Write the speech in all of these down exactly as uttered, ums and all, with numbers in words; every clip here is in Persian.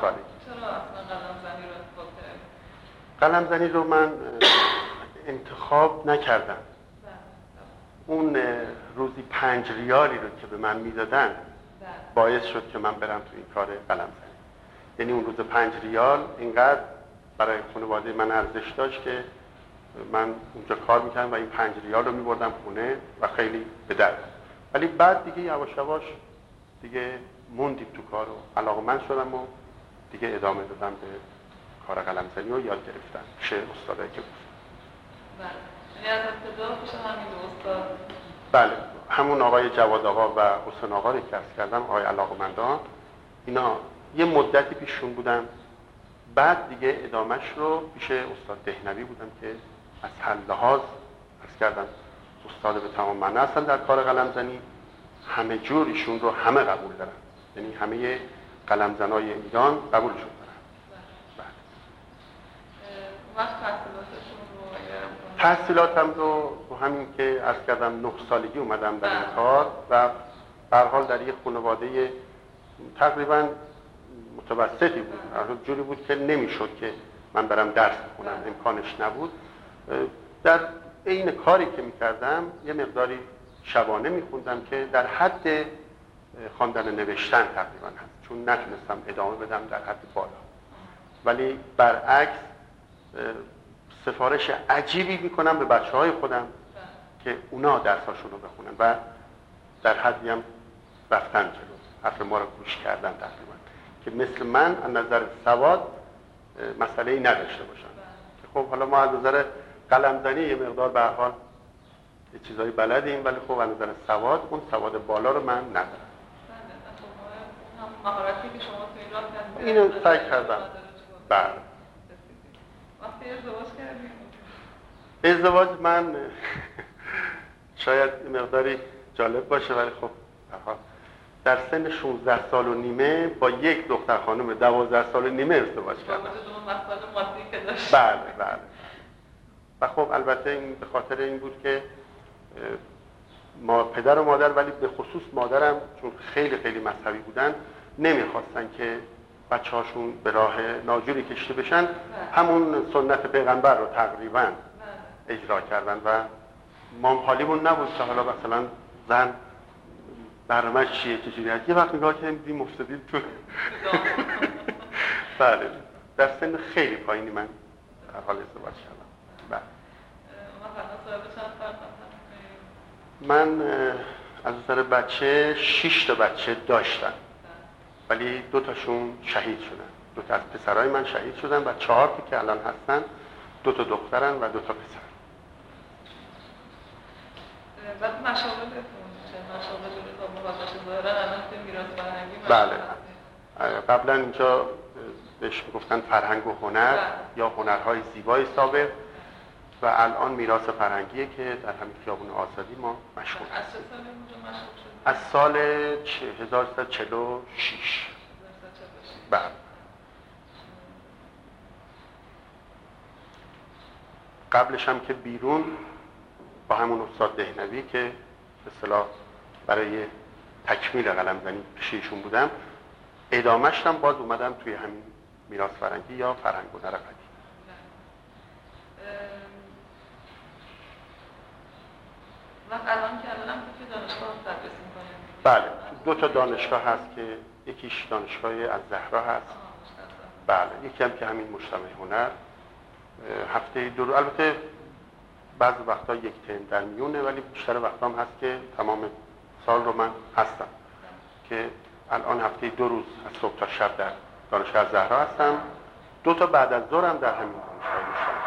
سالگی. چرا اصلا قلم زنی رو انتخاب کردی؟ قلم زنی رو من انتخاب نکردم. اون روزی پنج ریالی رو که به من میدادن باعث شد که من برم تو این کار قلم زنی. یعنی اون روز پنج ریال اینقدر برای خانواده من ارزش داشت که من اونجا کار میکردم و این پنج ریال رو میبردم خونه و خیلی به درد. ولی بعد دیگه یواش یواش دیگه موندیم تو کار و علاقه‌مند شدم و دیگه ادامه دادم به کار قلم زنی و یاد گرفتم پیش استادایی که بود. بله. یعنی از ابتدا پیش همین استاد؟ بله، همون آقای جواد آقا و حسین آقا رو که عرض کردم، آقای علاقه‌مندان، اینا یه مدتی پیشون بودم. بعد دیگه ادامهش رو پیش استاد دهنوی بودم که از هر لحاظ عرض کردم استاد به تمام معنی هستن در کار قلم زنی. همه جور ایشون رو همه قبول دارن، یعنی همه قلم زنای ایران قبولشون دارن. بله. وقت تحصیلاتشون رو اگر تحصیلاتم رو رو همین که عرض کردم نه سالگی اومدم در این کار و به هر حال در یک خانواده تقریبا متوسطی بود. جوری بود که نمیشد که من برم درس بخونم، امکانش نبود. در این کاری که میکردم یه مقداری شبانه میخوندم که در حد خواندن نوشتن تقریبا هست، چون نتونستم ادامه بدم در حد بالا. ولی برعکس سفارش عجیبی میکنم به بچه های خودم که اونا درساشون رو بخونن و در حدی هم رفتن جلو، حرف ما رو گوش کردن تقریبا، که مثل من از نظر سواد مسئله‌ای نداشته باشن. که خب حالا ما از نظر قلمزنی یه مقدار به هر حال یه چیزایی بلدیم، ولی خب از نظر سواد اون سواد بالا رو من ندارم. هم مهارتی که شما تو این راه کردید اینو سعی کردم. بله. وقتی ازدواج کردید؟ ازدواج من شاید مقداری جالب باشه ولی خب به هر حال در سن شانزده سال و نیمه با یک دختر خانم دوازده سال و نیمه ازدواج کردم. با وجود اون مسائل مادی که داشت. بله بله. و خب البته این به خاطر این بود که ما پدر و مادر، ولی به خصوص مادرم چون خیلی خیلی مذهبی بودن، نمیخواستن که بچه هاشون به راه ناجوری کشته بشن. همون سنت پیغمبر رو تقریبا اجرا کردن و ما حالیمون نبود که حالا مثلا زن برنامه چیه چجوری هست. یه وقت نگاه کردیم دیدیم افتادیم تو بله در سن خیلی پایینی من در حال ازدواج کردم. بله. من از نظر بچه شش تا بچه داشتم ولی دو تاشون شهید شدن. دو تا از پسرای من شهید شدن و چهار تا که الان هستن دو تا دخترن و دو تا پسر. بعد مشاغلتون چه مشاغلی رو تا مقابلش ظاهرا الان تو میراث فرهنگی؟ بله. قبلا اینجا بهش میگفتن فرهنگ و هنر یا هنرهای زیبای سابق و الان میراث فرهنگیه که در همین خیابون آزادی ما مشغول هستیم. از چه سالی اونجا مشغول شدید؟ از سال هزار و سیصد و چهل و شش. بله. قبلش هم که بیرون با همون استاد دهنوی که به اصطلاح برای تکمیل قلمزنی پیششون بودم، ادامه‌اش هم باز اومدم توی همین میراث فرهنگی یا فرهنگ و هنر قدیم. وقت الان که الان هم توی دانشگاه تدریس می‌کنید؟ بله، دو تا دانشگاه هست که یکیش دانشگاه الزهرا هست. بله، یکی هم که همین مجتمع هنر هفته دو روز، البته بعضی وقتا یک ترم در میونه ولی بیشتر وقتا هم هست که تمام سال رو من هستم که الان هفته دو روز از صبح تا شب در دانشگاه الزهرا هستم. دو تا بعد از ظهر هم در همین دانشگاه مشترک.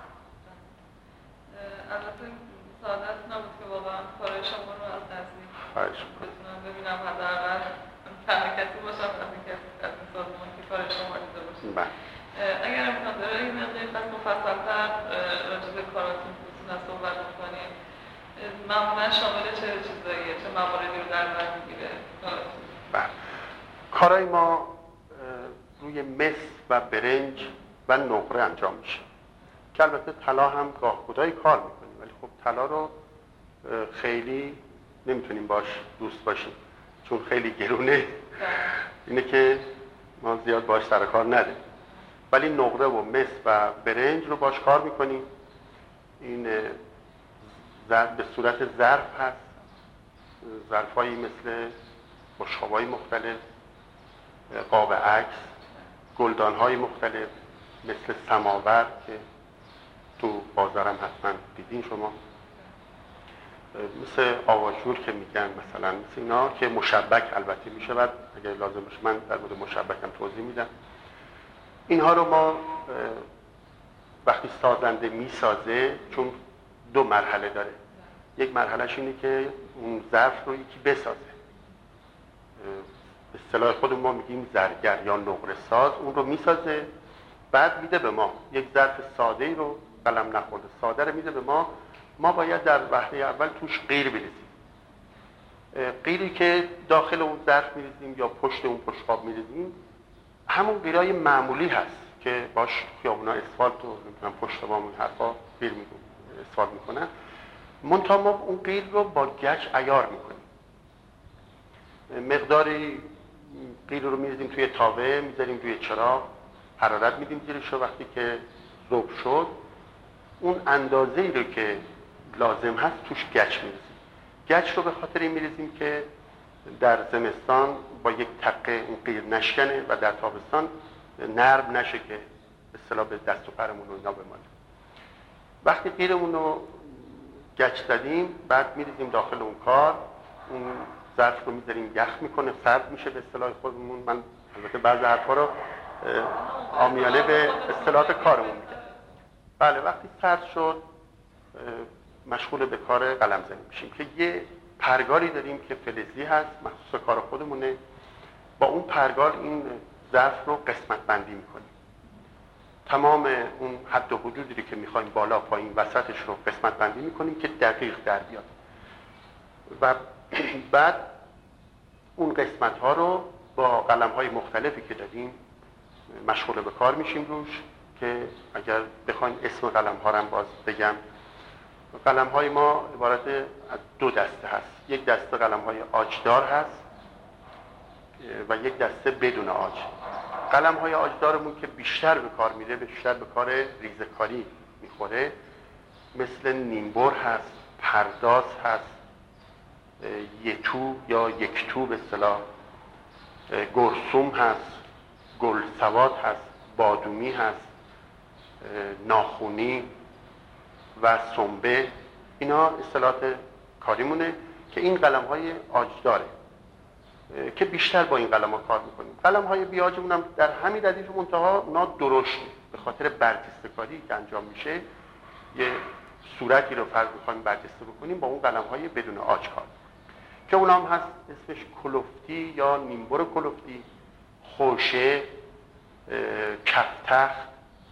البته سعادت نبود که واقعا کارهای شما رو از نزدیک بتونم ببینم، حداقل تحریکتی باشم از اینکه از این سازمان که کار شما دیده باشم. اگر امکان داره این مقداری پس مفصل‌تر راجع به کاراتون بتونم صحبت بکنیم. معمولا شامل چه چیزاییه، چه مواردی رو در بر میگیره کاراتون؟ بله، کارهای ما روی مس و برنج و نقره انجام میشه که البته طلا هم گاه گدایی کار میکنیم ولی خب طلا رو خیلی نمیتونیم باش دوست باشیم چون خیلی گرونه. اینه که ما زیاد باش سر کار نداریم، ولی نقره و مس و برنج رو باش کار میکنیم. این ظرف به صورت ظرف هست، ظرفایی مثل بشقاب‌های مختلف، قاب عکس، گلدان‌های مختلف مثل سماور که تو بازارم حتما دیدین شما، مثل آواجور که میگن مثلا، مثل اینا که مشبک البته میشه، بعد اگر لازم باشه من در مورد مشبک هم توضیح میدم. اینها رو ما وقتی سازنده میسازه، چون دو مرحله داره، یک مرحلهش اینه که اون ظرف رو یکی بسازه، به اصطلاح خود ما میگیم زرگر یا نقره ساز، اون رو میسازه، بعد میده به ما یک ظرف ساده ای رو، قلم نخورده ساده رو میده به ما. ما باید در وهله اول توش قیر بریزیم. قیری که داخل اون ظرف میریزیم یا پشت اون بشقاب میریزیم همون قیرای معمولی هست که باش خیابونا اسفالت و نمیدونم پشت بام اون حرفا قیر میگن اسفالت میکنن. منتها ما اون قیر رو با گچ عیار میکنیم. مقداری قیر رو میریزیم توی تاوه، میذاریم روی چراغ، حرارت میدیم زیرش، وقتی که ذوب شد اون اندازه‌ای رو که لازم هست توش گچ میریزیم. گچ رو به خاطر این میریزیم که در زمستان با یک تقه اون قیر نشکنه و در تابستان نرم نشه که به اصطلاح به دست و پرمون رو اینا بمانه. وقتی قیرمون رو گچ زدیم بعد میریزیم داخل اون کار، اون ظرف رو میذاریم یخ میکنه، سرد میشه به اصطلاح خودمون. من البته بعضی حرفا رو عامیانه به اصطلاحات کارمون میگم. بله، وقتی سرد شد مشغول به کار قلمزنی میشیم که یه پرگاری داریم که فلزی هست، مخصوص کار خودمونه. با اون پرگار این ظرف رو قسمت بندی میکنیم. تمام اون حد و حدودی که میخوایم بالا پایین وسطش رو قسمت بندی میکنیم که دقیق در بیاد و بعد اون قسمت ها رو با قلم های مختلفی که داریم مشغول به کار میشیم روش، که اگر بخوایم اسم قلم ها رو باز بگم، قلم های ما عبارت از دو دسته هست. یک دسته قلم های آجدار هست و یک دسته بدون آج. قلم های آجدارمون که بیشتر به کار میره، بیشتر به کار ریزه‌کاری میخوره، مثل نیمبر هست، پرداز هست، یتو یا یک تو به اصطلاح، گرسوم هست، گل سواد هست، بادومی هست، ناخونی و سنبه. اینا اصطلاحات کاریمونه که این قلم های آجداره که بیشتر با این قلم ها کار میکنیم. قلم های بیاجمون هم در همین ردیف منتها اونا درشته، به خاطر برجسته کاری که انجام میشه یه صورتی رو فرض میخوایم برجسته بکنیم، با اون قلم های بدون آج کار که اونا هم هست، اسمش کلفتی یا نیمبر کلفتی، خوشه، کفتخت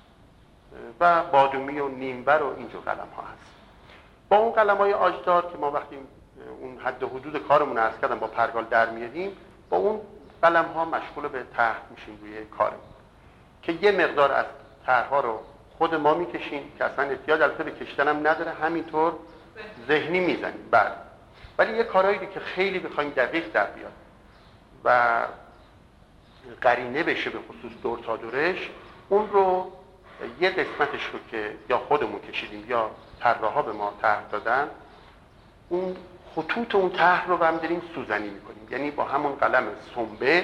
و بادومی و نیمبر و اینجور قلم ها هست. با اون قلم های آجدار که ما وقتی اون حد و حدود کارمون رو عرض کردم با پرگال در میاریم، با اون قلم ها مشغول به طرح میشیم روی کارمون که یه مقدار از طرح‌ها رو خود ما میکشیم که اصلا احتیاج البته به کشتن هم نداره، همینطور ذهنی میزنیم. بعد ولی یه کارهایی که خیلی بخوایم دقیق در بیاد و قرینه بشه به خصوص دور تا دورش، اون رو یه قسمتش رو که یا خودمون کشیدیم یا طراحا به ما طرح دادن، اون خطوط اون طرح رو هم داریم سوزنی میکنیم. یعنی با همون قلم سنبه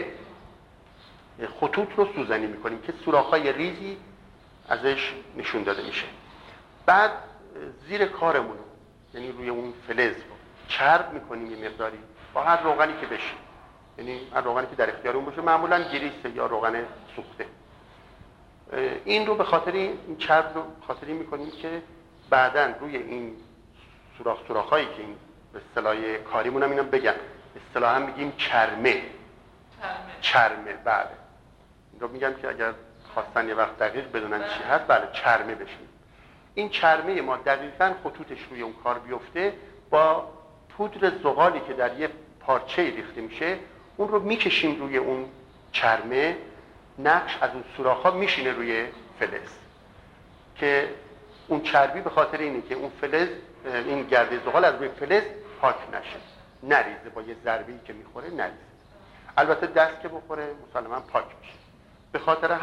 خطوط رو سوزنی میکنیم که سوراخ‌های ریزی ازش نشون داده میشه. بعد زیر کارمون، یعنی روی اون فلز رو چرب میکنیم یه مقداری با هر روغنی که بشه، یعنی هر روغنی که در اختیارمون باشه، معمولا گریسه یا روغن سوخته. این رو به خاطر این چرب رو خاطری میکنیم که بعداً روی این سوراخ سوراخایی که این به اصطلاح کاریمون هم اینم بگم، اصطلاحاً میگیم چرمه. چرمه چرمه بله. این رو میگم که اگر خواستن یه وقت دقیق بدونن چی هست، بله چرمه بشیم. این چرمه ما دقیقاً خطوطش روی اون کار بیفته، با پودر زغالی که در یه پارچه ریخته میشه اون رو میکشیم روی اون چرمه، نقش از اون سوراخ‌ها میشینه روی فلز که اون چربی به خاطر اینه که اون فلز، این گرد زغال از روی فلز پاک نشه، نریزه، با یه ضربه‌ای که میخوره نریزه. البته دست که بخوره مسلماً پاک میشه. به خاطر